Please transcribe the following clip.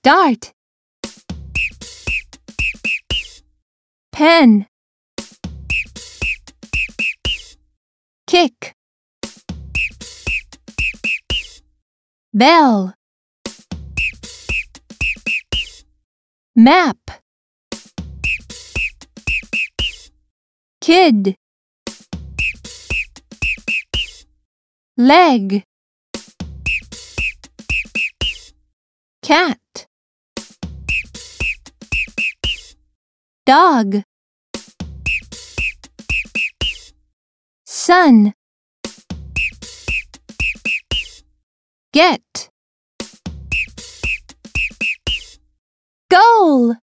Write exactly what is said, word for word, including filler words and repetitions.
Start. Pen. Kick. Bell. Map. Kid. Leg. Cat. Dog. Sun. Get. Goal.